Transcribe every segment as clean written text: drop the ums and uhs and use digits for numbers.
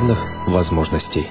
равных возможностей.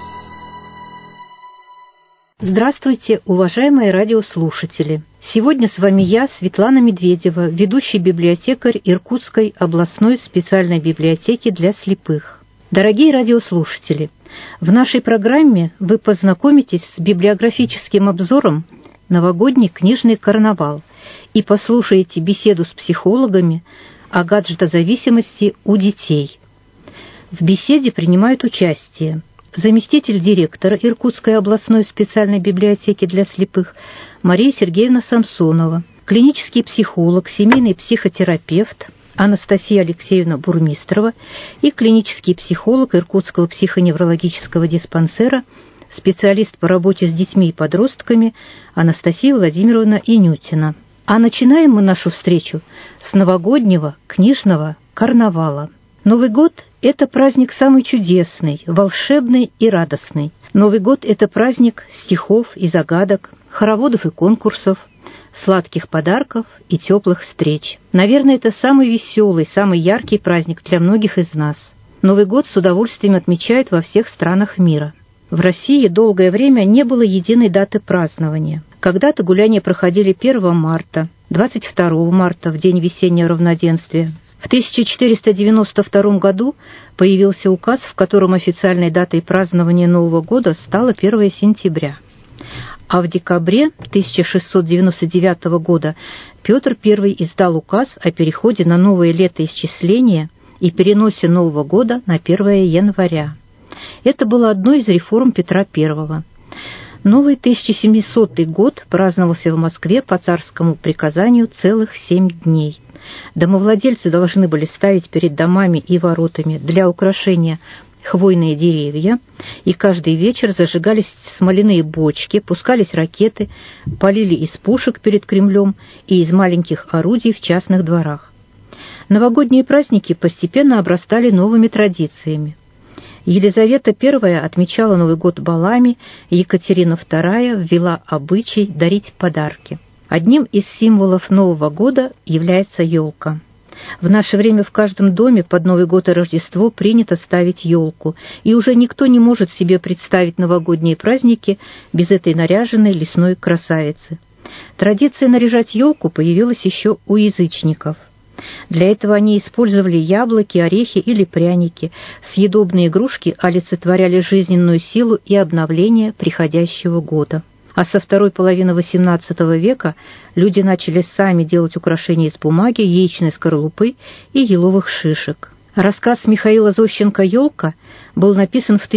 Здравствуйте, уважаемые радиослушатели! Сегодня с вами я, Светлана Медведева, ведущий библиотекарь Иркутской областной специальной библиотеки для слепых. Дорогие радиослушатели, в нашей программе вы познакомитесь с библиографическим обзором «Новогодний книжный карнавал» и послушаете беседу с психологами о гаджетозависимости у детей. В беседе принимают участие заместитель директора Иркутской областной специальной библиотеки для слепых Мария Сергеевна Самсонова, клинический психолог, семейный психотерапевт Анастасия Алексеевна Бурмистрова и клинический психолог Иркутского психоневрологического диспансера, специалист по работе с детьми и подростками Анастасия Владимировна Инютина. А начинаем мы нашу встречу с новогоднего книжного карнавала. Новый год – это праздник самый чудесный, волшебный и радостный. Новый год – это праздник стихов и загадок, хороводов и конкурсов, сладких подарков и теплых встреч. Наверное, это самый веселый, самый яркий праздник для многих из нас. Новый год с удовольствием отмечают во всех странах мира. В России долгое время не было единой даты празднования. Когда-то гуляния проходили 1 марта, 22 марта, в день весеннего равноденствия. В 1492 году появился указ, в котором официальной датой празднования Нового года стало 1 сентября. А в декабре 1699 года Петр I издал указ о переходе на новое летоисчисление и переносе Нового года на 1 января. Это было одной из реформ Петра I. Новый 1700 год праздновался в Москве по царскому приказанию целых 7 дней. Домовладельцы должны были ставить перед домами и воротами для украшения хвойные деревья, и каждый вечер зажигались смоляные бочки, пускались ракеты, полили из пушек перед Кремлем и из маленьких орудий в частных дворах. Новогодние праздники постепенно обрастали новыми традициями. Елизавета I отмечала Новый год балами, Екатерина II ввела обычай дарить подарки. Одним из символов Нового года является елка. В наше время в каждом доме под Новый год и Рождество принято ставить елку, и уже никто не может себе представить новогодние праздники без этой наряженной лесной красавицы. Традиция наряжать елку появилась еще у язычников. Для этого они использовали яблоки, орехи или пряники. Съедобные игрушки олицетворяли жизненную силу и обновление приходящего года. А со второй половины XVIII века люди начали сами делать украшения из бумаги, яичной скорлупы и еловых шишек. Рассказ Михаила Зощенко «Елка» был написан в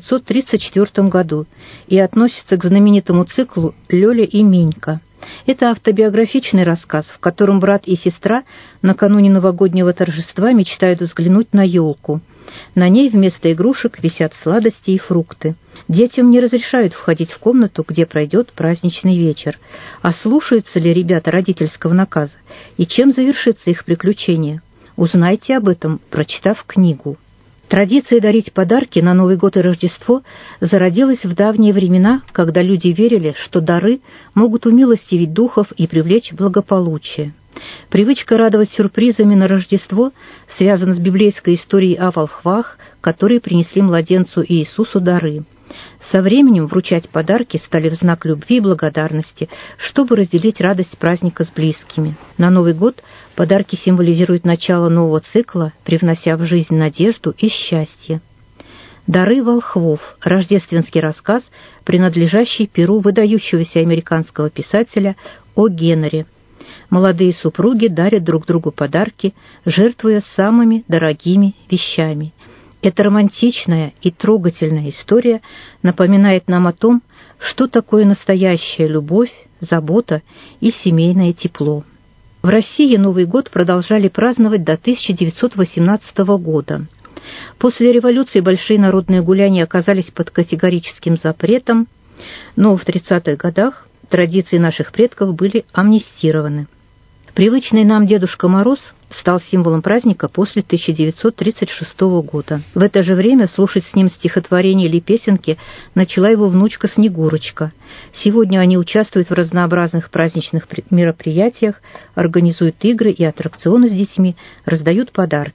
1934 году и относится к знаменитому циклу «Лёля и Минька». Это автобиографичный рассказ, в котором брат и сестра накануне новогоднего торжества мечтают взглянуть на елку. На ней вместо игрушек висят сладости и фрукты. Детям не разрешают входить в комнату, где пройдет праздничный вечер. А слушаются ли ребята родительского наказа? И чем завершится их приключение? Узнайте об этом, прочитав книгу. Традиция дарить подарки на Новый год и Рождество зародилась в давние времена, когда люди верили, что дары могут умилостивить духов и привлечь благополучие. Привычка радовать сюрпризами на Рождество связана с библейской историей о волхвах, которые принесли младенцу Иисусу дары. Со временем вручать подарки стали в знак любви и благодарности, чтобы разделить радость праздника с близкими. На Новый год подарки символизируют начало нового цикла, привнося в жизнь надежду и счастье. «Дары волхвов» – рождественский рассказ, принадлежащий перу выдающегося американского писателя О. Генри. Молодые супруги дарят друг другу подарки, жертвуя самыми дорогими вещами. Эта романтичная и трогательная история напоминает нам о том, что такое настоящая любовь, забота и семейное тепло. В России Новый год продолжали праздновать до 1918 года. После революции большие народные гуляния оказались под категорическим запретом, но в 30-х годах традиции наших предков были амнистированы. Привычный нам Дедушка Мороз стал символом праздника после 1936 года. В это же время слушать с ним стихотворения или песенки начала его внучка Снегурочка. Сегодня они участвуют в разнообразных праздничных мероприятиях, организуют игры и аттракционы с детьми, раздают подарки.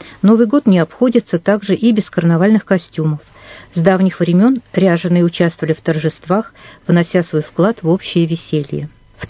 Новый год не обходится также и без карнавальных костюмов. С давних времен ряженые участвовали в торжествах, внося свой вклад в общее веселье. В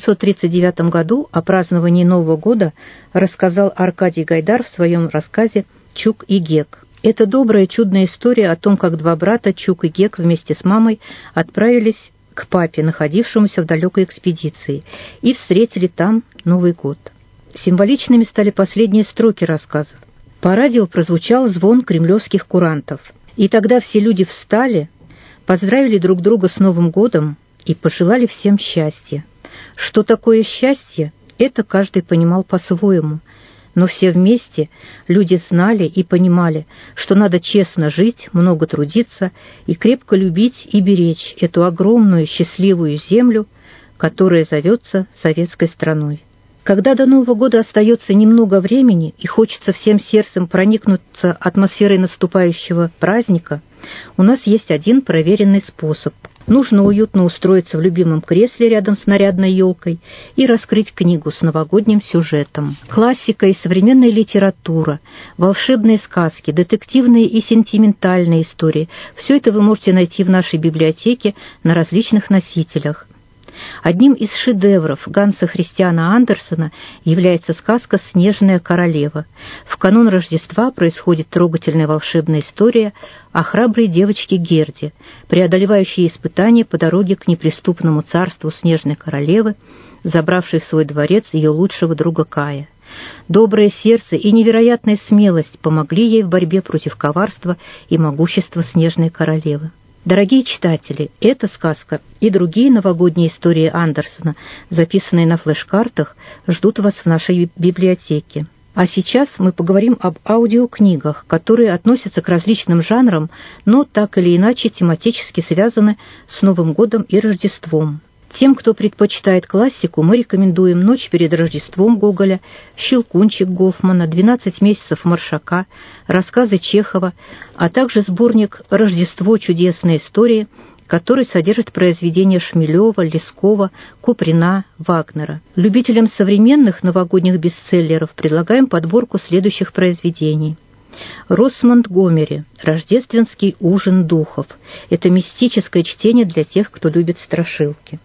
1939 году о праздновании Нового года рассказал Аркадий Гайдар в своем рассказе «Чук и Гек». Это добрая, чудная история о том, как два брата, Чук и Гек, вместе с мамой отправились к папе, находившемуся в далекой экспедиции, и встретили там Новый год. Символичными стали последние строки рассказов. По радио прозвучал звон кремлевских курантов. И тогда все люди встали, поздравили друг друга с Новым годом и пожелали всем счастья. Что такое счастье, это каждый понимал по-своему. Но все вместе люди знали и понимали, что надо честно жить, много трудиться и крепко любить и беречь эту огромную счастливую землю, которая зовется советской страной. Когда до Нового года остается немного времени и хочется всем сердцем проникнуться атмосферой наступающего праздника, у нас есть один проверенный способ. Нужно уютно устроиться в любимом кресле рядом с нарядной елкой и раскрыть книгу с новогодним сюжетом. Классика и современная литература, волшебные сказки, детективные и сентиментальные истории – все это вы можете найти в нашей библиотеке на различных носителях. Одним из шедевров Ганса Христиана Андерсена является сказка «Снежная королева». В канун Рождества происходит трогательная волшебная история о храброй девочке Герде, преодолевающей испытания по дороге к неприступному царству Снежной королевы, забравшей в свой дворец ее лучшего друга Кая. Доброе сердце и невероятная смелость помогли ей в борьбе против коварства и могущества Снежной королевы. Дорогие читатели, эта сказка и другие новогодние истории Андерсена, записанные на флеш-картах, ждут вас в нашей библиотеке. А сейчас мы поговорим об аудиокнигах, которые относятся к различным жанрам, но так или иначе тематически связаны с Новым годом и Рождеством. Тем, кто предпочитает классику, мы рекомендуем «Ночь перед Рождеством» Гоголя, «Щелкунчик» Гофмана, «12 месяцев» Маршака, рассказы Чехова, а также сборник «Рождество. Чудесные истории», который содержит произведения Шмелева, Лескова, Куприна, Вагнера. Любителям современных новогодних бестселлеров предлагаем подборку следующих произведений. Росс Монтгомери «Рождественский ужин духов». Это мистическое чтение для тех, кто любит страшилки.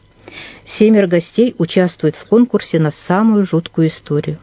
7 гостей участвуют в конкурсе на самую жуткую историю.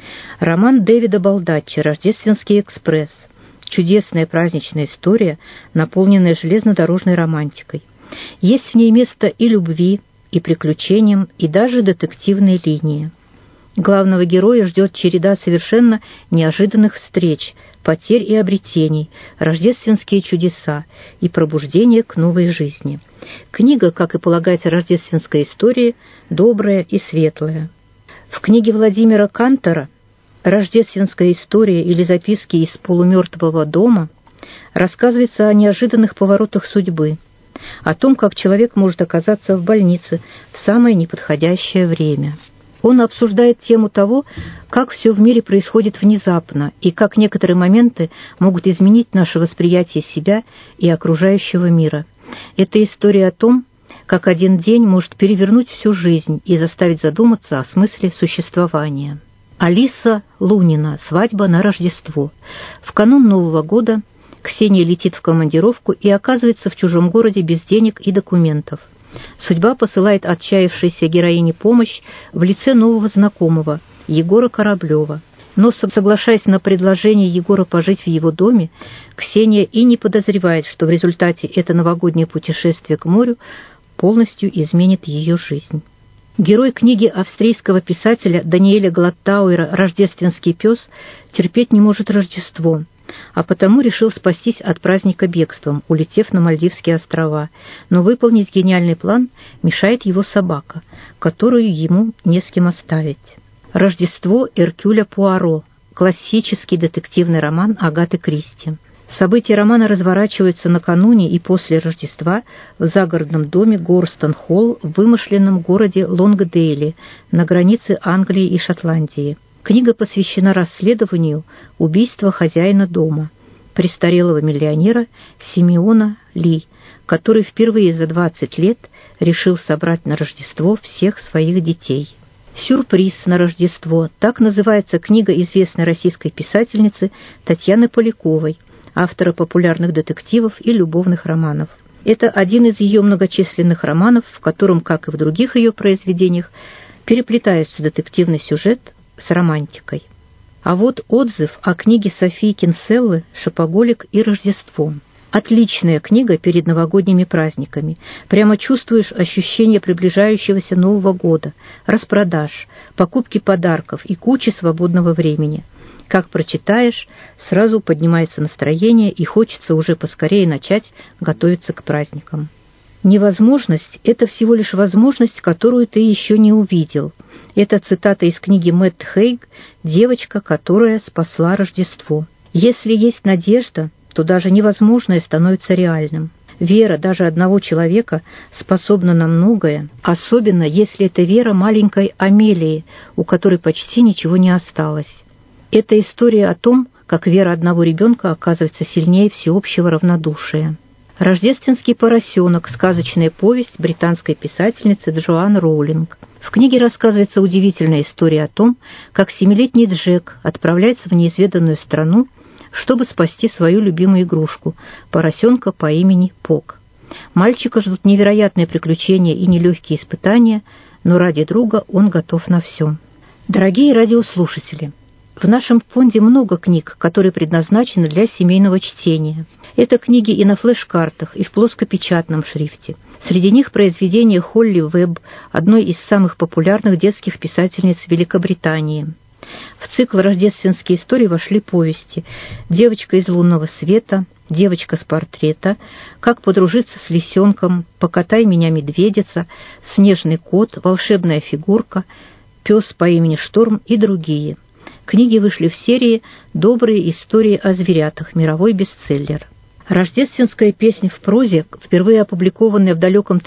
Роман Дэвида Балдаччи «Рождественский экспресс». Чудесная праздничная история, наполненная железнодорожной романтикой. Есть в ней место и любви, и приключениям, и даже детективной линии. Главного героя ждет череда совершенно неожиданных встреч, потерь и обретений, рождественские чудеса и пробуждение к новой жизни. Книга, как и полагается рождественской истории, добрая и светлая. В книге Владимира Кантора «Рождественская история» или записки из полумертвого дома рассказывается о неожиданных поворотах судьбы, о том, как человек может оказаться в больнице в самое неподходящее время. Он обсуждает тему того, как все в мире происходит внезапно и как некоторые моменты могут изменить наше восприятие себя и окружающего мира. Это история о том, как один день может перевернуть всю жизнь и заставить задуматься о смысле существования. Алиса Лунина «Свадьба на Рождество». В канун Нового года Ксения летит в командировку и оказывается в чужом городе без денег и документов. Судьба посылает отчаявшейся героине помощь в лице нового знакомого, Егора Кораблева. Но, соглашаясь на предложение Егора пожить в его доме, Ксения и не подозревает, что в результате это новогоднее путешествие к морю полностью изменит ее жизнь. Герой книги австрийского писателя Даниэля Глаттауэра «Рождественский пес» терпеть не может Рождество, а потому решил спастись от праздника бегством, улетев на Мальдивские острова. Но выполнить гениальный план мешает его собака, которую ему не с кем оставить. «Рождество» Эркюля Пуаро, классический детективный роман Агаты Кристи. События романа разворачиваются накануне и после Рождества в загородном доме Горстон-Холл в вымышленном городе Лонгдейле на границе Англии и Шотландии. Книга посвящена расследованию убийства хозяина дома, престарелого миллионера Симеона Ли, который впервые за 20 лет решил собрать на Рождество всех своих детей. «Сюрприз на Рождество» — так называется книга известной российской писательницы Татьяны Поляковой, автора популярных детективов и любовных романов. Это один из ее многочисленных романов, в котором, как и в других ее произведениях, переплетается детективный сюжет с романтикой. А вот отзыв о книге Софии Кинселлы «Шопоголик и Рождество». Отличная книга перед новогодними праздниками. Прямо чувствуешь ощущение приближающегося Нового года, распродаж, покупки подарков и кучи свободного времени. Как прочитаешь, сразу поднимается настроение и хочется уже поскорее начать готовиться к праздникам. Невозможность – это всего лишь возможность, которую ты еще не увидел. Это цитата из книги Мэтт Хейг «Девочка, которая спасла Рождество». Если есть надежда, то даже невозможное становится реальным. Вера даже одного человека способна на многое, особенно если это вера маленькой Амелии, у которой почти ничего не осталось. Это история о том, как вера одного ребенка оказывается сильнее всеобщего равнодушия. «Рождественский поросенок» — сказочная повесть британской писательницы Джоан Роулинг. В книге рассказывается удивительная история о том, как 7-летний Джек отправляется в неизведанную страну, чтобы спасти свою любимую игрушку — поросенка по имени Пок. Мальчика ждут невероятные приключения и нелегкие испытания, но ради друга он готов на все. Дорогие радиослушатели, в нашем фонде много книг, которые предназначены для семейного чтения. Это книги и на флеш-картах, и в плоскопечатном шрифте. Среди них произведения Холли Вебб, одной из самых популярных детских писательниц Великобритании. В цикл «Рождественские истории» вошли повести «Девочка из лунного света», «Девочка с портрета», «Как подружиться с лисенком», «Покатай меня, медведица», «Снежный кот», «Волшебная фигурка», «Пес по имени Шторм» и другие. Книги вышли в серии «Добрые истории о зверятах», мировой бестселлер. Рождественская песня в прозе, впервые опубликованная в далеком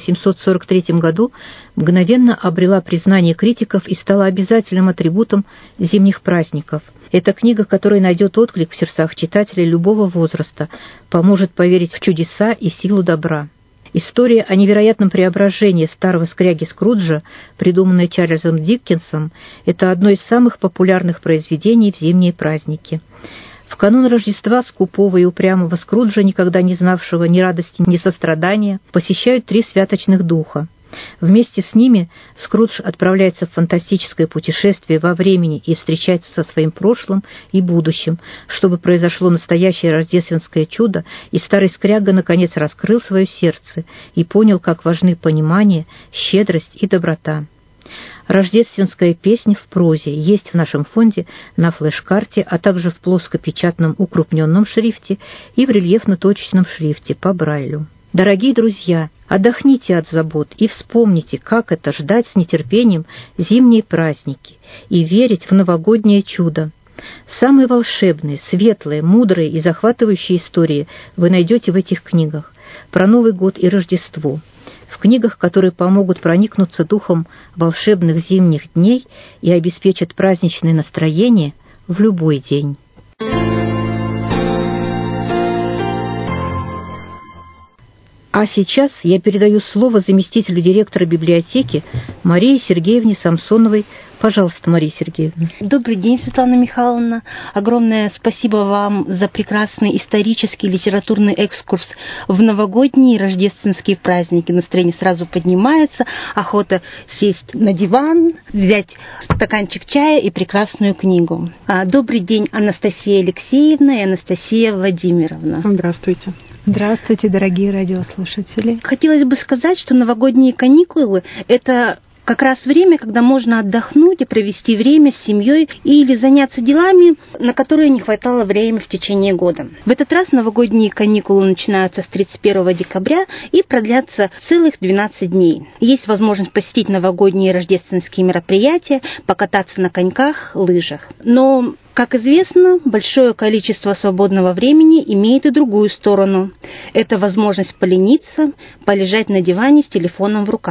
1843 году, мгновенно обрела признание критиков и стала обязательным атрибутом зимних праздников. Это книга, которая найдет отклик в сердцах читателей любого возраста, поможет поверить в чудеса и силу добра. История о невероятном преображении старого скряги Скруджа, придуманная Чарльзом Диккенсом, это одно из самых популярных произведений в зимние праздники. В канун Рождества скупого и упрямого Скруджа, никогда не знавшего ни радости, ни сострадания, посещают 3 святочных духа. Вместе с ними Скрудж отправляется в фантастическое путешествие во времени и встречается со своим прошлым и будущим, чтобы произошло настоящее рождественское чудо, и старый скряга наконец раскрыл свое сердце и понял, как важны понимание, щедрость и доброта. Рождественская песня в прозе есть в нашем фонде на флеш-карте, а также в плоскопечатном укрупненном шрифте и в рельефно-точечном шрифте по Брайлю. Дорогие друзья, отдохните от забот и вспомните, как это ждать с нетерпением зимние праздники и верить в новогоднее чудо. Самые волшебные, светлые, мудрые и захватывающие истории вы найдете в этих книгах про Новый год и Рождество, в книгах, которые помогут проникнуться духом волшебных зимних дней и обеспечат праздничное настроение в любой день. А сейчас я передаю слово заместителю директора библиотеки Марии Сергеевне Самсоновой. Пожалуйста, Мария Сергеевна. Добрый день, Светлана Михайловна. Огромное спасибо вам за прекрасный исторический литературный экскурс в новогодние и рождественские праздники. Настроение сразу поднимается, охота сесть на диван, взять стаканчик чая и прекрасную книгу. Добрый день, Анастасия Алексеевна и Анастасия Владимировна. Здравствуйте. Здравствуйте, дорогие радиослушатели. Хотелось бы сказать, что новогодние каникулы – это как раз время, когда можно отдохнуть и провести время с семьей или заняться делами, на которые не хватало времени в течение года. В этот раз новогодние каникулы начинаются с 31 декабря и продлятся целых 12 дней. Есть возможность посетить новогодние и рождественские мероприятия, покататься на коньках, лыжах. Но, как известно, большое количество свободного времени имеет и другую сторону. Это возможность полениться, полежать на диване с телефоном в руках.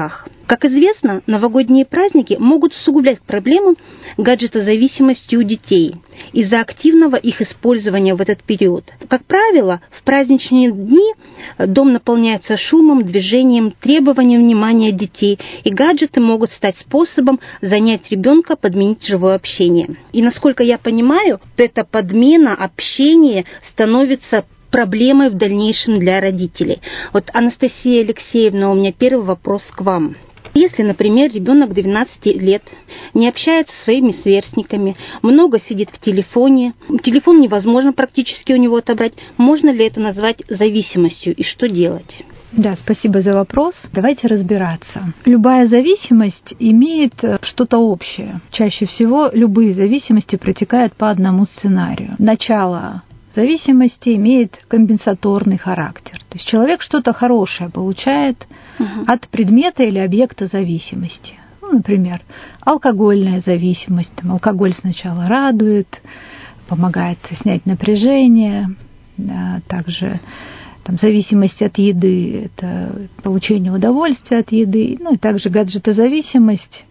Как известно, новогодние праздники могут усугублять проблему гаджетозависимости у детей из-за активного их использования в этот период. Как правило, в праздничные дни дом наполняется шумом, движением, требованием внимания детей, и гаджеты могут стать способом занять ребенка, подменить живое общение. И насколько я понимаю, эта подмена общения становится проблемой в дальнейшем для родителей. Вот, Анастасия Алексеевна, у меня первый вопрос к вам. Если, например, ребенок 12 лет не общается со своими сверстниками, много сидит в телефоне, телефон невозможно практически у него отобрать, можно ли это назвать зависимостью и что делать? Да, спасибо за вопрос. Давайте разбираться. Любая зависимость имеет что-то общее. Чаще всего любые зависимости протекают по одному сценарию. Начало зависимости имеет компенсаторный характер. То есть человек что-то хорошее получает от предмета или объекта зависимости. Ну, например, алкогольная зависимость. Алкоголь сначала радует, помогает снять напряжение. Да, также зависимость от еды – это получение удовольствия от еды. Ну и также гаджетозависимость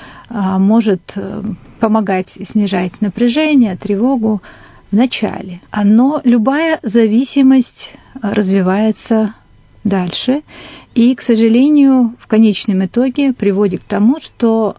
может помогать снижать напряжение, тревогу в начале. Но любая зависимость развивается дальше и, к сожалению, в конечном итоге приводит к тому, что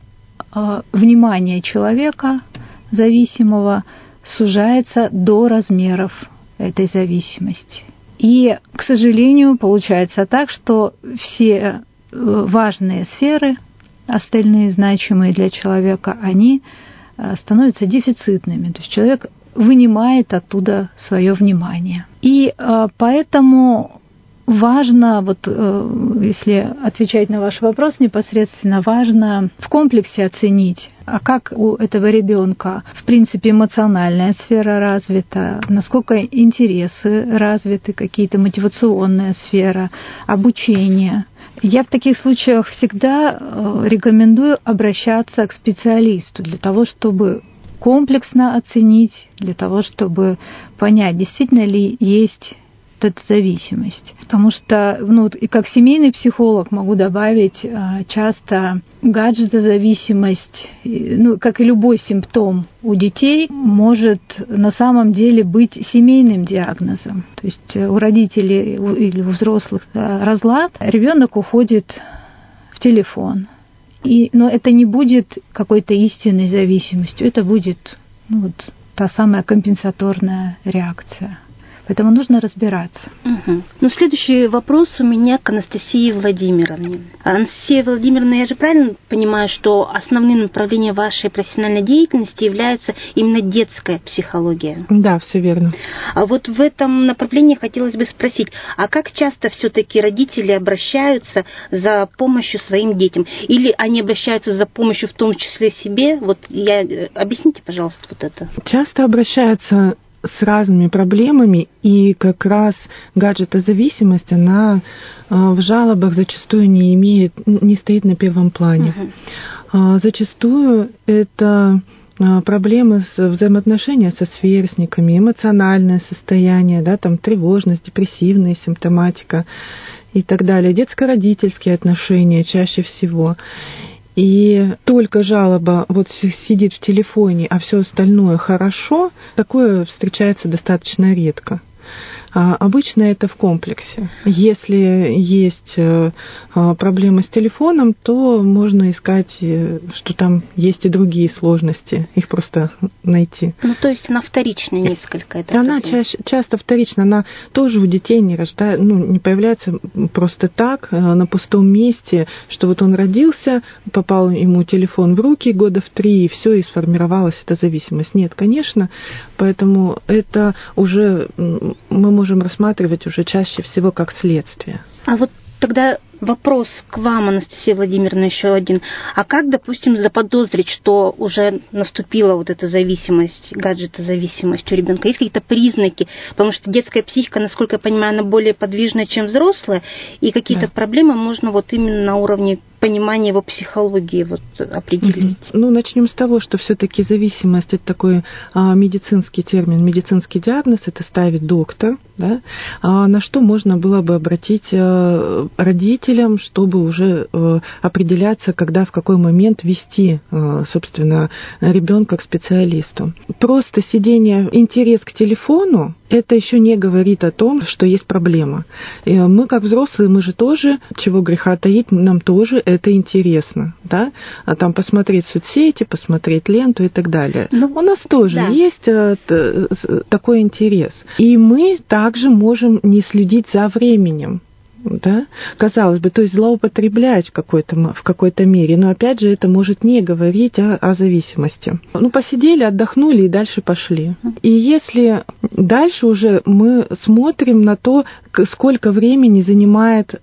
внимание человека зависимого сужается до размеров этой зависимости. И, к сожалению, получается так, что все важные сферы, остальные значимые для человека, они становятся дефицитными. То есть человек вынимает оттуда свое внимание. И поэтому важно, если отвечать на ваш вопрос непосредственно, важно в комплексе оценить, как у этого ребенка, в принципе, эмоциональная сфера развита, насколько интересы развиты, какие-то мотивационная сфера, обучение. Я в таких случаях всегда рекомендую обращаться к специалисту для того, чтобы комплексно оценить, для того, чтобы понять, действительно ли есть эта зависимость. Потому что, и как семейный психолог могу добавить, часто гаджетозависимость, как и любой симптом у детей, может на самом деле быть семейным диагнозом. То есть у родителей или у взрослых разлад, ребенок уходит в телефон. Но это не будет какой-то истинной зависимостью, это будет та самая компенсаторная реакция. Поэтому нужно разбираться. Следующий вопрос у меня к Анастасии Владимировне. Анастасия Владимировна, я же правильно понимаю, что основным направлением вашей профессиональной деятельности является именно детская психология? Да, все верно. А вот в этом направлении хотелось бы спросить, а как часто все-таки родители обращаются за помощью своим детям? Или они обращаются за помощью в том числе себе? Объясните, пожалуйста, это. Часто обращаются с разными проблемами, и как раз гаджетозависимость, она в жалобах зачастую не стоит на первом плане. Зачастую это проблемы с взаимоотношения со сверстниками, эмоциональное состояние, тревожность, депрессивная симптоматика и так далее, детско-родительские отношения чаще всего. И только жалоба сидит в телефоне, а все остальное хорошо, такое встречается достаточно редко. Обычно это в комплексе. Если есть проблемы с телефоном, то можно искать, что там есть и другие сложности, их просто найти. То есть она вторичная несколько. Она часто вторична, она тоже у детей не появляется просто так, на пустом месте, что он родился, попал ему телефон в руки года в 3, и все, и сформировалась эта зависимость. Нет, конечно, поэтому это уже мы можем рассматривать уже чаще всего как следствие. А тогда вопрос к вам, Анастасия Владимировна, еще один. А как, допустим, заподозрить, что уже наступила эта зависимость, гаджетозависимость у ребенка? Есть какие-то признаки? Потому что детская психика, насколько я понимаю, она более подвижная, чем взрослая, и какие-то проблемы можно именно на уровне понимание его психологии вот определить? Начнем с того, что все-таки зависимость — это такой медицинский термин, медицинский диагноз, это ставит доктор, да, на что можно было бы обратить родителям, чтобы уже определяться, когда, в какой момент вести, собственно, ребенка к специалисту. Просто сидение, интерес к телефону, это еще не говорит о том, что есть проблема. И мы, как взрослые, мы же тоже, чего греха таить, нам тоже это интересно, да? Там посмотреть соцсети, посмотреть ленту и так далее. У нас тоже есть такой интерес. И мы также можем не следить за временем. Да? Казалось бы, то есть злоупотреблять в какой-то мере, но опять же это может не говорить о зависимости. Посидели, отдохнули и дальше пошли. И если дальше уже мы смотрим на то, сколько времени занимает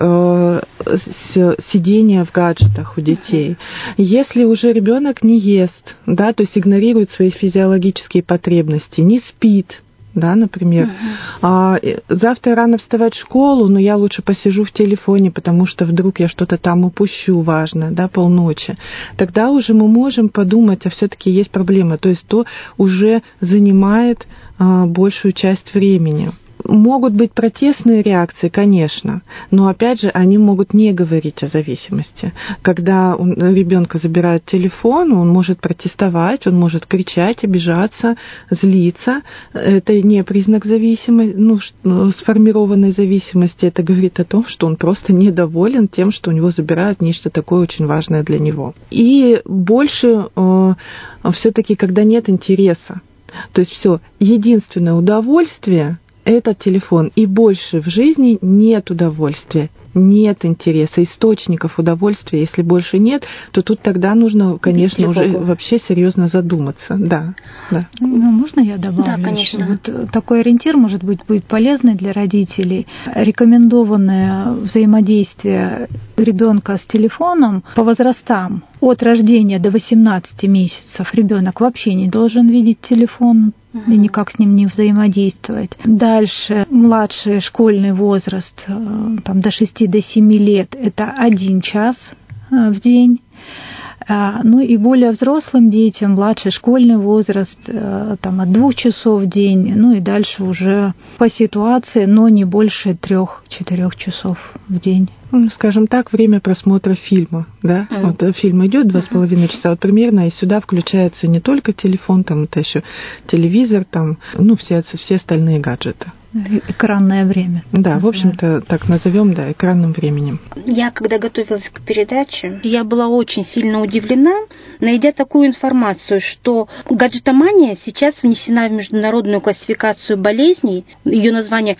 сидение в гаджетах у детей. Если уже ребенок не ест, да, то есть игнорирует свои физиологические потребности, не спит, да, например, завтра рано вставать в школу, но я лучше посижу в телефоне, потому что вдруг я что-то там упущу важное, да, полночи. Тогда уже мы можем подумать, а все-таки есть проблема, то есть то уже занимает большую часть времени. Могут быть протестные реакции, конечно, но опять же они могут не говорить о зависимости. Когда у ребенка забирают телефон, он может протестовать, он может кричать, обижаться, злиться. Это не признак зависимости, сформированной зависимости. Это говорит о том, что он просто недоволен тем, что у него забирают нечто такое очень важное для него. И больше все-таки, когда нет интереса, то есть все, единственное удовольствие — это телефон, и больше в жизни нет удовольствия, нет интереса, источников удовольствия. Если больше нет, то тут тогда нужно, конечно, уже вообще серьезно задуматься. Да. Можно я добавлю? Да, конечно. Вот такой ориентир, может быть, будет полезный для родителей. Рекомендованное взаимодействие ребенка с телефоном по возрастам. От рождения до 18 месяцев ребенок вообще не должен видеть телефон и никак с ним не взаимодействовать. Дальше младший школьный возраст, там, до 6-7 лет, это 1 час в день. И более взрослым детям, младший школьный возраст, там, от 2 часов в день, и дальше уже по ситуации, но не больше 3-4 часов в день. Скажем так, время просмотра фильма, да? Вот фильм идет 2,5 часа, вот примерно, и сюда включается не только телефон, там это еще телевизор, там, все остальные гаджеты. Экранное время. Да, в общем-то, так назовем, да, экранным временем. Я, когда готовилась к передаче, я была очень сильно удивлена, найдя такую информацию, что гаджетомания сейчас внесена в международную классификацию болезней, ее название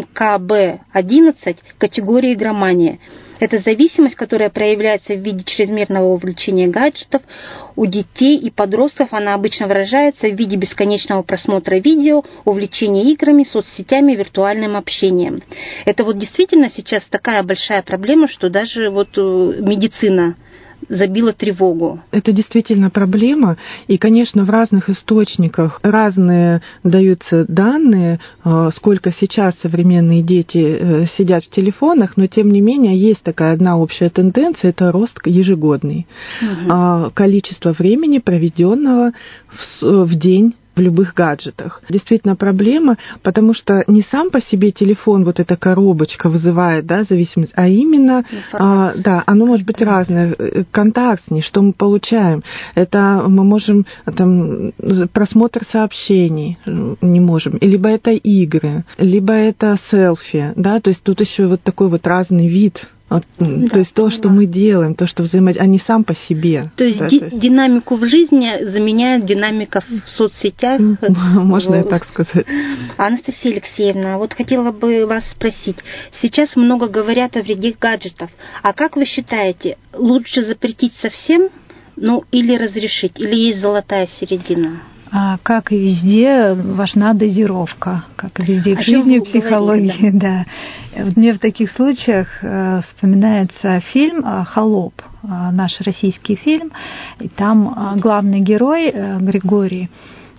МКБ-11, категории игромания. Это зависимость, которая проявляется в виде чрезмерного увлечения гаджетов. У детей и подростков она обычно выражается в виде бесконечного просмотра видео, увлечения играми, соцсетями, виртуальным общением. Это вот действительно сейчас такая большая проблема, что даже медицина забила тревогу. Это действительно проблема, и, конечно, в разных источниках разные даются данные, сколько сейчас современные дети сидят в телефонах, но, тем не менее, есть такая одна общая тенденция, это рост ежегодный. Количество времени, проведенного в день в любых гаджетах. Действительно проблема, потому что не сам по себе телефон, вот эта коробочка вызывает, да, зависимость, а именно, оно может быть разное. Контакт с ней, что мы получаем. Это мы можем, просмотр сообщений не можем, либо это игры, либо это селфи, да, то есть тут еще вот такой вот разный вид. То есть то, что мы делаем, то, что взаимодействуем, а не сам по себе. То есть, динамику в жизни заменяет динамика в соцсетях. Можно и так сказать. Анастасия Алексеевна, вот хотела бы вас спросить. Сейчас много говорят о вреде гаджетов. А как вы считаете, лучше запретить совсем, или разрешить? Или есть золотая середина? Как и везде, важна дозировка, как и везде в жизни, в психологии. Да. Мне в таких случаях вспоминается фильм «Холоп», наш российский фильм. И там главный герой Григорий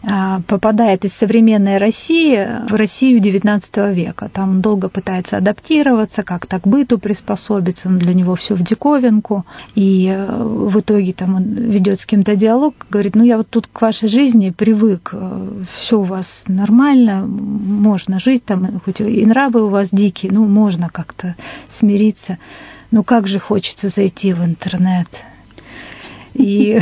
попадает из современной России в Россию XIX века. Там он долго пытается адаптироваться, как-то к быту приспособиться, но для него все в диковинку. И в итоге там он ведет с кем-то диалог, говорит: я вот тут к вашей жизни привык, все у вас нормально, можно жить, там, хоть и нравы у вас дикие, можно как-то смириться. Как же хочется зайти в интернет. И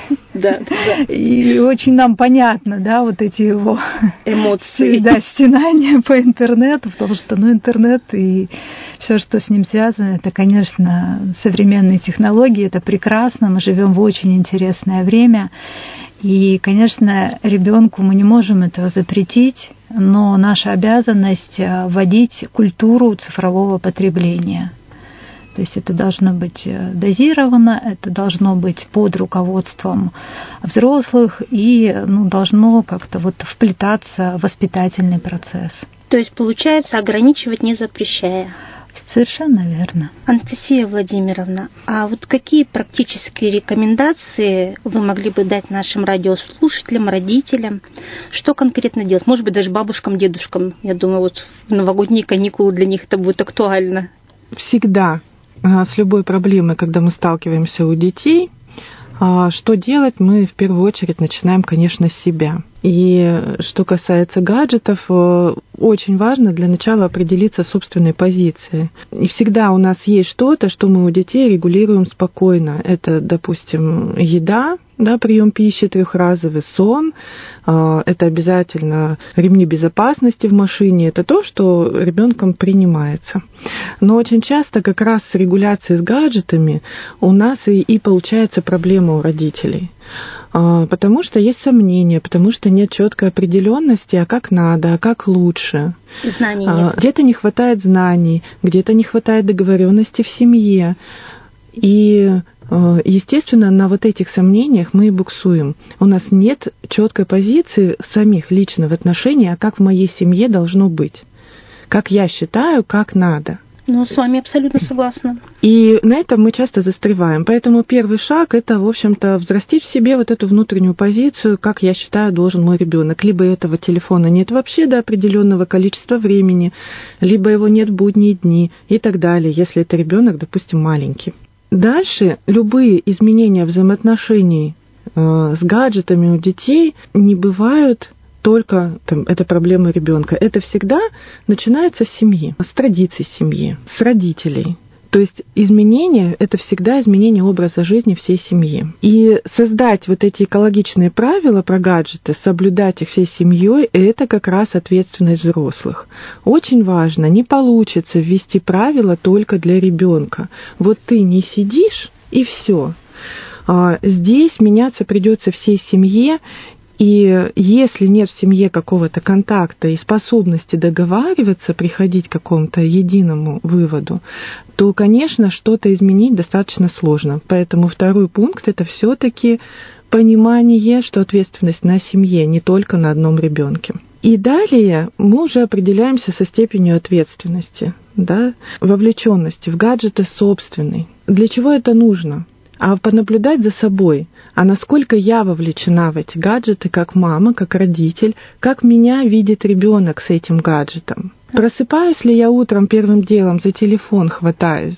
очень нам понятно, вот эти его эмоции, стенания по интернету, потому что интернет и все, что с ним связано, это, конечно, современные технологии, это прекрасно, мы живем в очень интересное время. И, конечно, ребенку мы не можем этого запретить, но наша обязанность вводить культуру цифрового потребления. То есть это должно быть дозировано, это должно быть под руководством взрослых и должно как-то вплетаться в воспитательный процесс. То есть, получается, ограничивать не запрещая. Совершенно верно. Анастасия Владимировна, а какие практические рекомендации вы могли бы дать нашим радиослушателям, родителям? Что конкретно делать? Может быть, даже бабушкам, дедушкам. Я думаю, в новогодние каникулы для них это будет актуально. Всегда с любой проблемой, когда мы сталкиваемся у детей, что делать, мы в первую очередь начинаем, конечно, с себя. И что касается гаджетов, очень важно для начала определиться собственной позицией. И всегда у нас есть что-то, что мы у детей регулируем спокойно. Это, допустим, еда, прием пищи трехразовый, сон, это обязательно ремни безопасности в машине, это то, что ребенком принимается. Но очень часто как раз с регуляцией с гаджетами у нас и получается проблема у родителей. Потому что есть сомнения, потому что нет четкой определенности, а как надо, а как лучше. Знаний нет. Где-то не хватает знаний, где-то не хватает договоренности в семье. И, естественно, на этих сомнениях мы и буксуем. У нас нет четкой позиции самих лично в отношении, а как в моей семье должно быть. Как я считаю, как надо. С вами абсолютно согласна. И на этом мы часто застреваем. Поэтому первый шаг – это, в общем-то, взрастить в себе эту внутреннюю позицию, как я считаю, должен мой ребенок. Либо этого телефона нет вообще до определенного количества времени, либо его нет в будние дни и так далее, если это ребенок, допустим, маленький. Дальше любые изменения взаимоотношений с гаджетами у детей не бывают только это проблема ребенка. Это всегда начинается с семьи, с традиций семьи, с родителей. То есть изменение – это всегда изменение образа жизни всей семьи. И создать эти экологичные правила про гаджеты, соблюдать их всей семьей – это как раз ответственность взрослых. Очень важно, не получится ввести правила только для ребенка. Ты не сидишь, и все. Здесь меняться придется всей семье. И если нет в семье какого-то контакта и способности договариваться, приходить к какому-то единому выводу, то, конечно, что-то изменить достаточно сложно. Поэтому второй пункт – это все-таки понимание, что ответственность на семье, не только на одном ребенке. И далее мы уже определяемся со степенью ответственности, вовлеченности в гаджеты собственной. Для чего это нужно? А понаблюдать за собой, насколько я вовлечена в эти гаджеты, как мама, как родитель, как меня видит ребенок с этим гаджетом. Просыпаюсь ли я утром первым делом за телефон хватаюсь,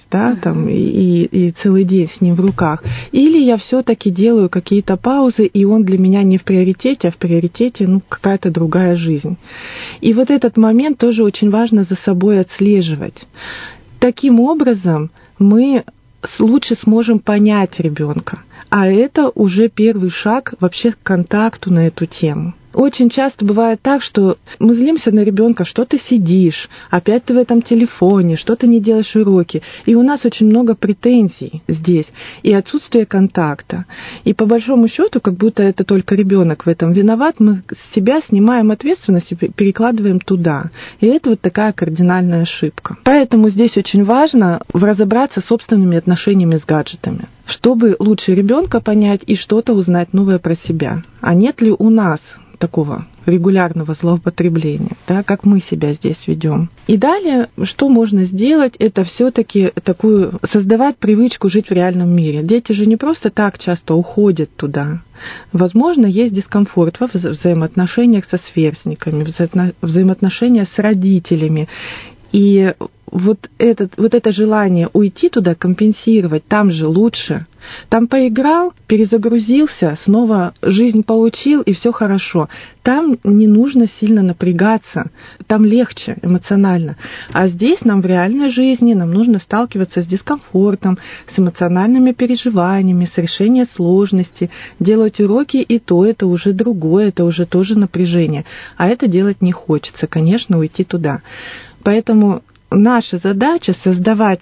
и целый день с ним в руках, или я все-таки делаю какие-то паузы, и он для меня не в приоритете, а в приоритете какая-то другая жизнь. И этот момент тоже очень важно за собой отслеживать. Таким образом мы лучше сможем понять ребенка. А это уже первый шаг вообще к контакту на эту тему. Очень часто бывает так, что мы злимся на ребенка, что ты сидишь, опять ты в этом телефоне, что ты не делаешь уроки. И у нас очень много претензий здесь, и отсутствие контакта. И по большому счету, как будто это только ребенок в этом виноват, мы с себя снимаем ответственность и перекладываем туда. И это такая кардинальная ошибка. Поэтому здесь очень важно разобраться с собственными отношениями с гаджетами, чтобы лучше ребенка понять и что-то узнать новое про себя. А нет ли у нас такого регулярного злоупотребления, да, как мы себя здесь ведем. И далее, что можно сделать, это все-таки создавать привычку жить в реальном мире. Дети же не просто так часто уходят туда. Возможно, есть дискомфорт во взаимоотношениях со сверстниками, взаимоотношения с родителями. И вот это желание уйти туда, компенсировать, там же лучше. Там поиграл, перезагрузился, снова жизнь получил, и все хорошо. Там не нужно сильно напрягаться, там легче эмоционально. А здесь нам в реальной жизни нам нужно сталкиваться с дискомфортом, с эмоциональными переживаниями, с решением сложностей, делать уроки, и то это уже другое, это уже тоже напряжение. А это делать не хочется, конечно, уйти туда. Поэтому наша задача создавать,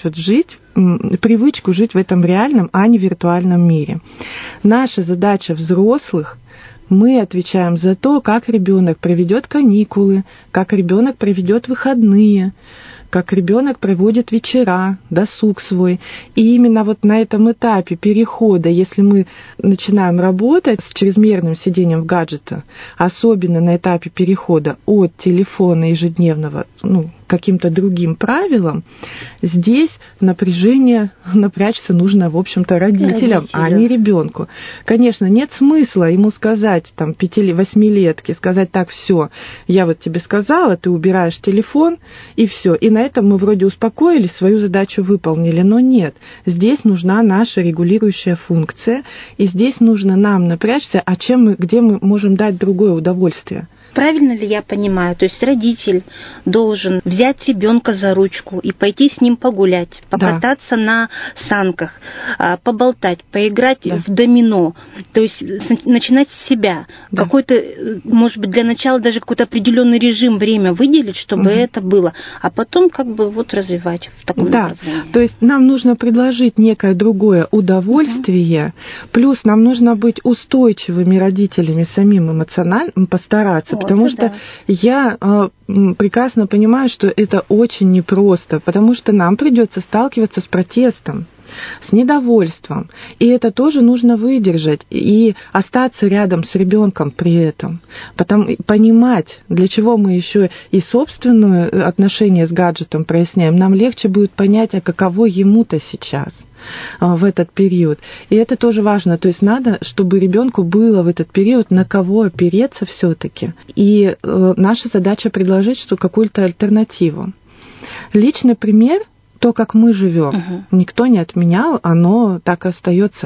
привычку жить в этом реальном, а не виртуальном мире. Наша задача взрослых, мы отвечаем за то, как ребенок проведет каникулы, как ребенок проведет выходные, как ребенок проводит вечера, досуг свой. И именно вот на этом этапе перехода, если мы начинаем работать с чрезмерным сидением в гаджете, особенно на этапе перехода от телефона ежедневного, каким-то другим правилам, здесь напрячься нужно, в общем-то, родителям, а не ребенку. Конечно, нет смысла ему сказать, 5-8-летке, сказать: так, все, я вот тебе сказала, ты убираешь телефон, и все. И на этом мы вроде успокоились, свою задачу выполнили, но нет. Здесь нужна наша регулирующая функция, и здесь нужно нам напрячься, где мы можем дать другое удовольствие. Правильно ли я понимаю? То есть родитель должен взять ребенка за ручку и пойти с ним погулять, покататься на санках, поболтать, поиграть в домино. То есть начинать с себя. Какой-то, может быть, для начала даже какой-то определенный режим, время выделить, чтобы это было. А потом развивать в таком направлении. То есть нам нужно предложить некое другое удовольствие, плюс нам нужно быть устойчивыми родителями, самим эмоционально постараться. Потому что я прекрасно понимаю, что это очень непросто, потому что нам придется сталкиваться с протестом, с недовольством. И это тоже нужно выдержать и остаться рядом с ребенком при этом. Понимать, для чего мы еще и собственное отношение с гаджетом проясняем, нам легче будет понять, а каково ему-то сейчас в этот период. И это тоже важно. То есть надо, чтобы ребенку было в этот период на кого опереться все-таки. И наша задача предложить какую-то альтернативу. Личный пример. То, как мы живем, никто не отменял, оно так и остается.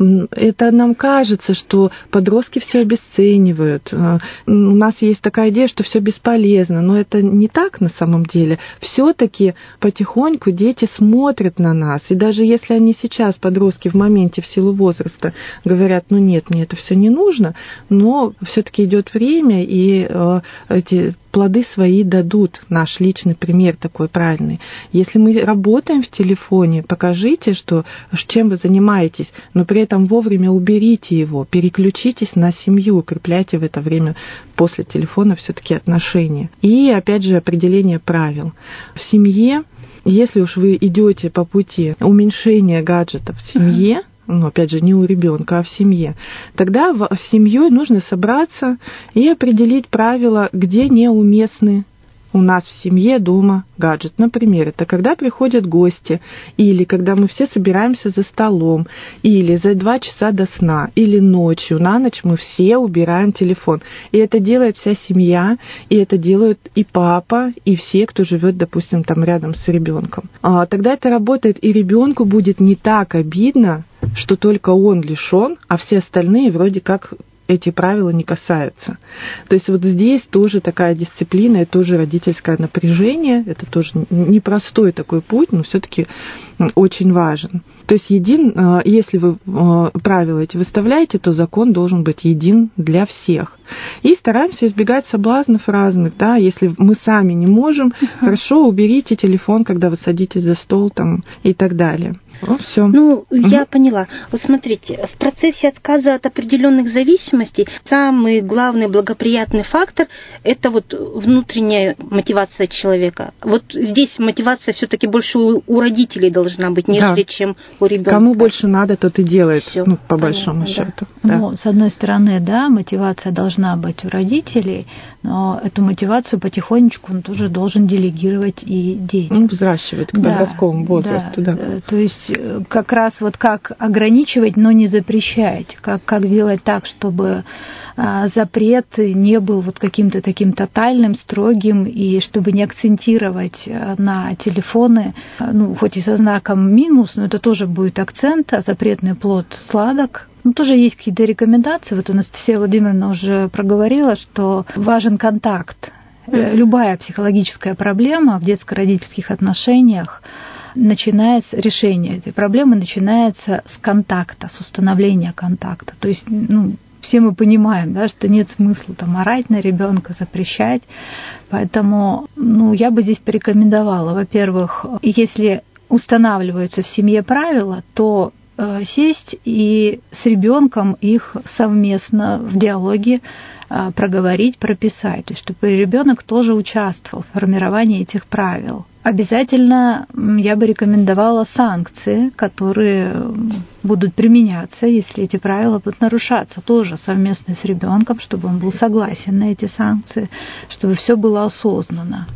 Это нам кажется, что подростки все обесценивают. У нас есть такая идея, что все бесполезно, но это не так на самом деле. Все-таки потихоньку дети смотрят на нас, и даже если они сейчас, подростки, в моменте, в силу возраста, говорят: нет, мне это все не нужно, но все-таки идет время, и эти плоды свои дадут. Наш личный пример такой правильный. Если мы работаем в телефоне, покажите, чем вы занимаетесь, но при этом вовремя уберите его, переключитесь на семью, укрепляйте в это время после телефона все-таки отношения. И опять же определение правил. В семье, если уж вы идете по пути уменьшения гаджетов в семье, опять же, не у ребенка, а в семье, тогда с семьей нужно собраться и определить правила, где неуместны у нас в семье дома гаджет. Например, это когда приходят гости, или когда мы все собираемся за столом, или за 2 часа до сна, или ночью, на ночь мы все убираем телефон. И это делает вся семья, и это делают и папа, и все, кто живет, допустим, там рядом с ребенком. Тогда это работает, и ребенку будет не так обидно, что только он лишен, а все остальные вроде как эти правила не касаются. То есть здесь тоже такая дисциплина, и тоже родительское напряжение, это тоже непростой такой путь, но все-таки очень важен. То есть если вы правила эти выставляете, то закон должен быть един для всех. И стараемся избегать соблазнов разных. Если мы сами не можем, хорошо, уберите телефон, когда вы садитесь за стол и так далее. Все. Я поняла. Смотрите, в процессе отказа от определенных зависимостей самый главный благоприятный фактор – это внутренняя мотивация человека. Здесь мотивация все-таки больше у родителей должна быть, нежели чем у ребенка. Кому больше надо, тот и делает, по большому счету. С одной стороны, мотивация должна должна быть у родителей, но эту мотивацию потихонечку он тоже должен делегировать и детям. Взращивать к подростковому возрасту, да. То есть как раз вот как ограничивать, но не запрещать, как делать так, чтобы запрет не был вот каким-то таким тотальным, строгим, и чтобы не акцентировать на телефоны, хоть и со знаком минус, но это тоже будет акцент, а запретный плод сладок. Тоже есть какие-то рекомендации. Вот Анастасия Владимировна уже проговорила, что важен контакт. Любая психологическая проблема в детско-родительских отношениях решение этой проблемы начинается с контакта, с установления контакта. То есть, все мы понимаем, да, что нет смысла орать на ребенка, запрещать. Поэтому, я бы здесь порекомендовала, во-первых, если устанавливаются в семье правила, то сесть и с ребенком их совместно в диалоге проговорить, прописать, то есть чтобы ребенок тоже участвовал в формировании этих правил. Обязательно я бы рекомендовала санкции, которые будут применяться, если эти правила будут нарушаться, тоже совместно с ребенком, чтобы он был согласен на эти санкции, чтобы все было осознанно.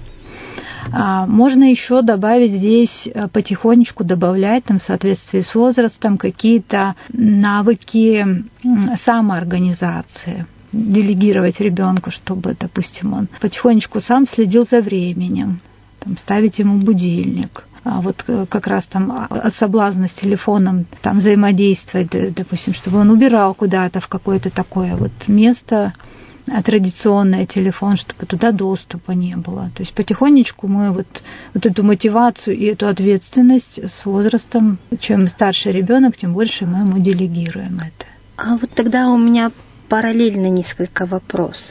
Можно еще добавить здесь, потихонечку добавлять в соответствии с возрастом какие-то навыки самоорганизации, делегировать ребенку, чтобы, допустим, он потихонечку сам следил за временем, ставить ему будильник. Вот как раз соблазн с телефоном взаимодействовать, допустим, чтобы он убирал куда-то в какое-то такое место, традиционный телефон, чтобы туда доступа не было. То есть потихонечку мы вот эту мотивацию и эту ответственность с возрастом, чем старше ребенок, тем больше мы ему делегируем это. А вот тогда у меня параллельно несколько вопросов.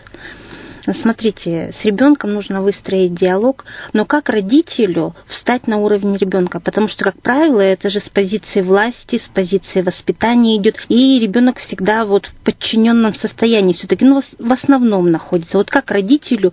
Смотрите, с ребенком нужно выстроить диалог, но как родителю встать на уровень ребенка? Потому что, как правило, это же с позиции власти, с позиции воспитания идет, и ребенок всегда в подчиненном состоянии все-таки, в основном находится. Вот как родителю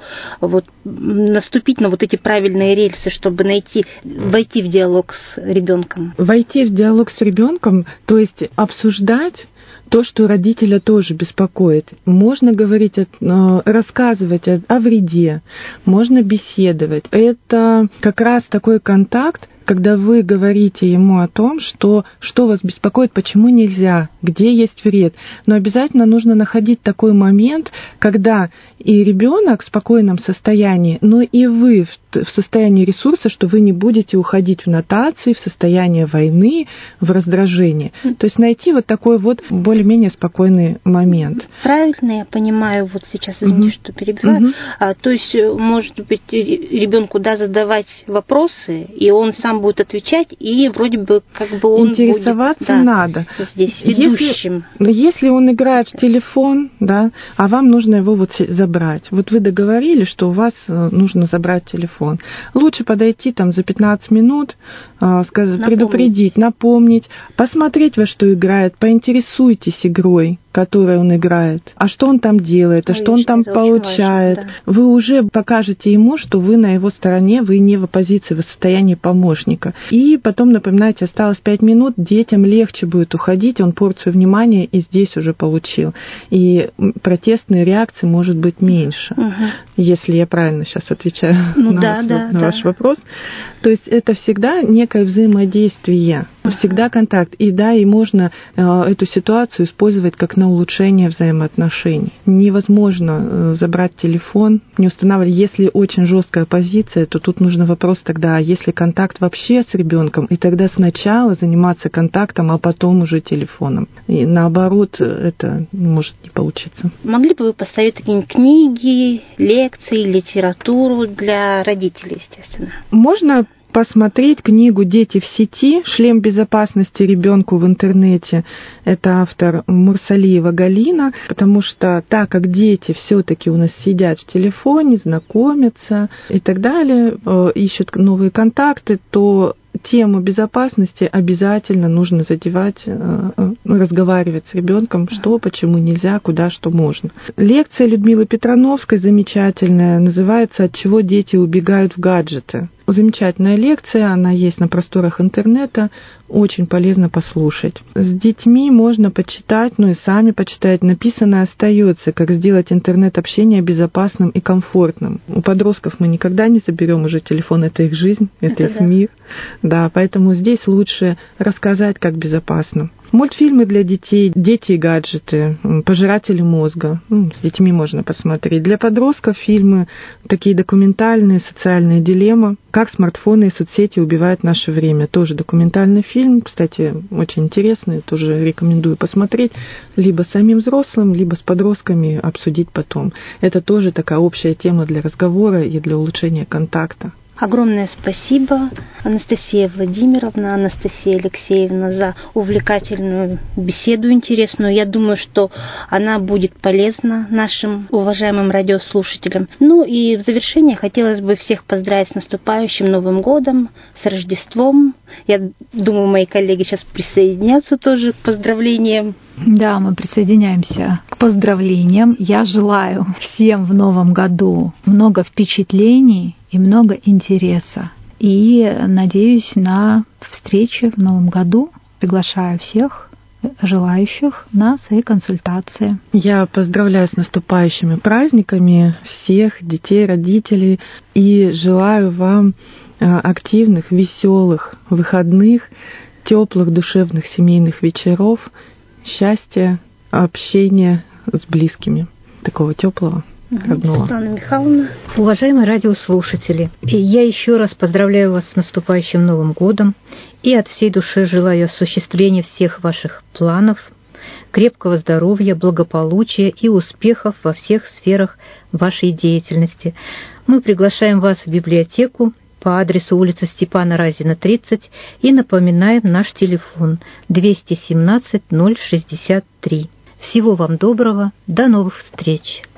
наступить на эти правильные рельсы, чтобы войти в диалог с ребенком? Войти в диалог с ребенком, то есть обсуждать то, что родителя тоже беспокоит. Можно говорить, рассказывать о вреде, можно беседовать. Это как раз такой контакт, когда вы говорите ему о том, что вас беспокоит, почему нельзя, где есть вред. Но обязательно нужно находить такой момент, когда и ребенок в спокойном состоянии, но и вы в состоянии ресурса, что вы не будете уходить в нотации, в состояние войны, в раздражение. То есть найти такой более-менее спокойный момент. Правильно я понимаю, сейчас, извините, что перебиваю. То есть, может быть, ребенку задавать вопросы, и он сам будет отвечать, и вроде бы он интересоваться будет, надо. Здесь ведущим. Если он играет в телефон, а вам нужно его забрать. Вы договорились, что у вас нужно забрать телефон. Лучше подойти за 15 минут, предупредить, напомнить, посмотреть, во что играет, поинтересуйтесь игрой, которой он играет, а что он там делает, что он там получает. Важно, да. Вы уже покажете ему, что вы на его стороне, вы не в оппозиции, вы в состоянии помощника. И потом напоминайте, осталось 5 минут, детям легче будет уходить, он порцию внимания и здесь уже получил. И протестные реакции может быть меньше, если я правильно сейчас отвечаю на ваш вопрос. То есть это всегда некое взаимодействие, всегда контакт. И можно эту ситуацию использовать как на улучшение взаимоотношений. Невозможно забрать телефон, не устанавливать. Если очень жесткая позиция, то тут нужно вопрос тогда, если контакт вообще с ребенком, и тогда сначала заниматься контактом, а потом уже телефоном. И наоборот, это может не получиться. Могли бы вы посоветовать какие-нибудь книги, лекции, литературу для родителей, естественно? Можно посмотреть книгу «Дети в сети. Шлем безопасности ребенку в интернете». Это автор Мурсалиева Галина, потому что так как дети все-таки у нас сидят в телефоне, знакомятся и так далее, ищут новые контакты, то тему безопасности обязательно нужно задевать разговаривать с ребенком, что, почему нельзя, куда, что можно. Лекция Людмилы Петрановской замечательная, называется «От чего дети убегают в гаджеты». Замечательная лекция, она есть на просторах интернета, очень полезно послушать. С детьми можно почитать, и сами почитать. Написано остается, как сделать интернет-общение безопасным и комфортным. У подростков мы никогда не заберем уже телефон, это их жизнь, это их мир. Да, поэтому здесь лучше рассказать, как безопасно. Мультфильмы для детей, дети и гаджеты, пожиратели мозга. С детьми можно посмотреть. Для подростков фильмы такие документальные, социальная дилемма. Как смартфоны и соцсети убивают наше время. Тоже документальный фильм, кстати, очень интересный, тоже рекомендую посмотреть. Либо самим взрослым, либо с подростками обсудить потом. Это тоже такая общая тема для разговора и для улучшения контакта. Огромное спасибо, Анастасия Владимировна, Анастасия Алексеевна, за увлекательную беседу интересную. Я думаю, что она будет полезна нашим уважаемым радиослушателям. И в завершение хотелось бы всех поздравить с наступающим Новым годом, с Рождеством. Я думаю, мои коллеги сейчас присоединятся тоже к поздравлениям. Да, мы присоединяемся к поздравлениям. Я желаю всем в новом году много впечатлений и много интереса. И надеюсь на встречи в новом году. Приглашаю всех желающих на свои консультации. Я поздравляю с наступающими праздниками всех детей, родителей и желаю вам активных, веселых выходных, теплых душевных семейных вечеров, счастья, общения с близкими, такого теплого, родного. Светлана Михайловна. Уважаемые радиослушатели, я еще раз поздравляю вас с наступающим Новым годом и от всей души желаю осуществления всех ваших планов, крепкого здоровья, благополучия и успехов во всех сферах вашей деятельности. Мы приглашаем вас в библиотеку по адресу улица Степана Разина, 30, и напоминаем наш телефон 217 063. Всего вам доброго, до новых встреч!